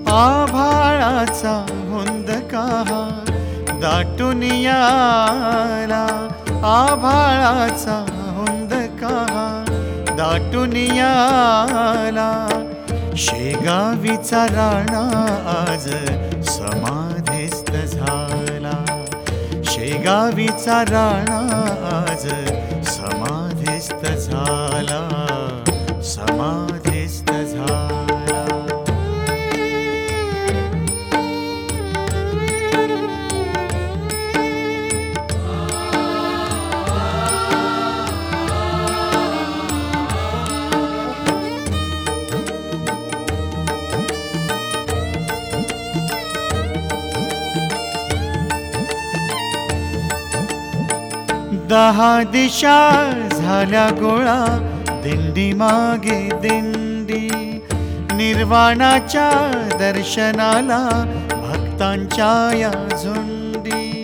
आभाळाचा हुंदका दाटून याला, आभाळाचा हुंदका दाटून याला. शेगावीचा राणा आज समाधीस्थ झाला, शेगावीचा राणा आज समाधीस्थ झाला, समाधीस्थ झाला. दहा दिशा झाल्या गोळा, दिंडी मागे दिंडी, निर्वाणाच्या दर्शनाला भक्तांच्या या झुंडी.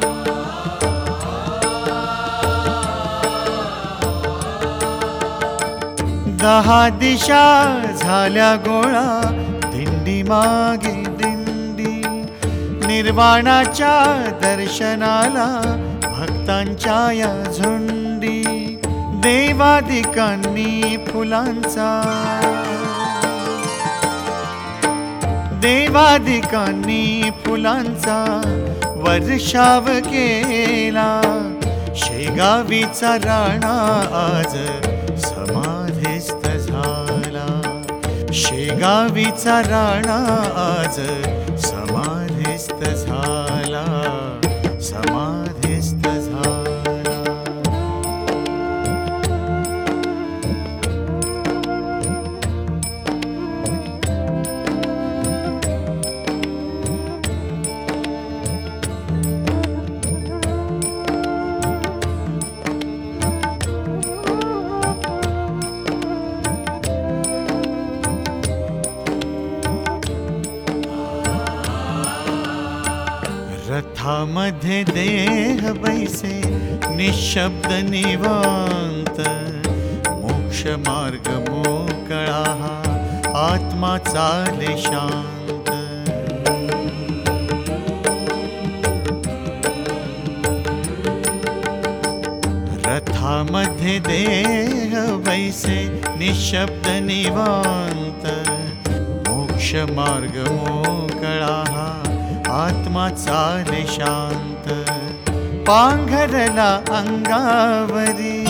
दहा दिशा झाल्या गोळा, दिंडी मागे दिंडी, निर्वाणाच्या दर्शनाला भक्तांच्या या झुंडी. देवादिकांनी फुलांचा, देवादिकांनी फुलांचा वर्षाव केला. शेगावीचा राणा आज समाधीस्थ झाला, शेगावीचा राणा आज समाधीस्थ झाला, समाधीस्थ झाला. रथामध्ये देह बैसे निशब्द निवांत, मोक्ष मार्ग मोकळा आत्मा चाले शांत. रथामध्ये देह बैसे निशब्द निवांत, मोक्ष मार्ग मोकळा आत्मा चाले शांत. पांघरला अंगावरी,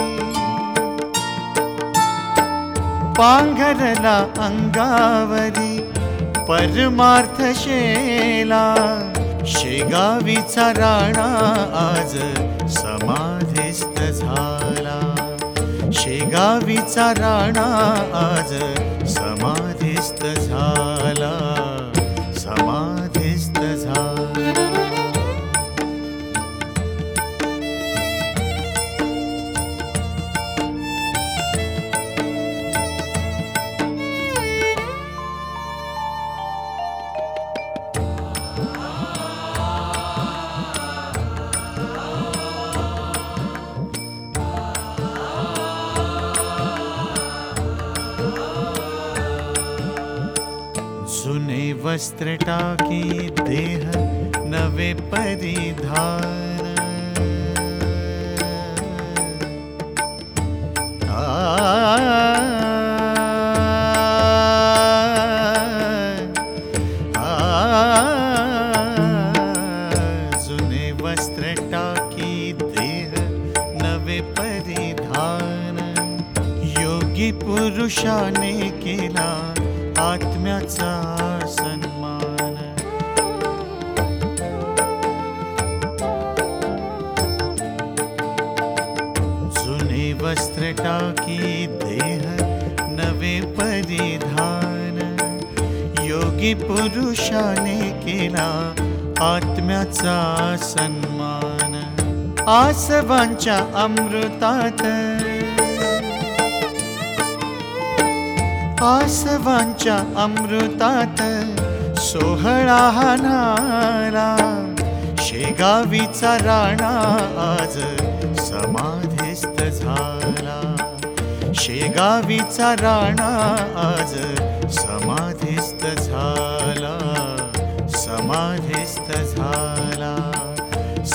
पांघरला अंगावरी परमार्थ शेला. शेगावीचा राणा आज समाधीस्थ झाला, शेगावीचा राणा आज समाधीस्थ झाला, समाधीस्थ झाला. जुने वस्त्र टाकी देह नवे परिधान. जुने वस्त्र टाकी देह नवे परिधान. योगी पुरुषाने केला आत्म्याचा सन्मान. जुने वस्त्र टाकी देह नवे परिधान. योगी पुरुषाने केला आत्म्याचा सन्मान. आसवांच्या अमृतात, आसवांच्या अमृतात सोहळा हा नाला. शेगावीचा राणा आज समाधीस्थ झाला, शेगावीचा राणा आज समाधीस्थ झाला. समाधिस्थ झाला,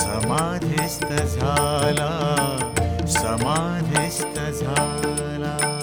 समाधिस्थ झाला, समाधिस्थ झाला.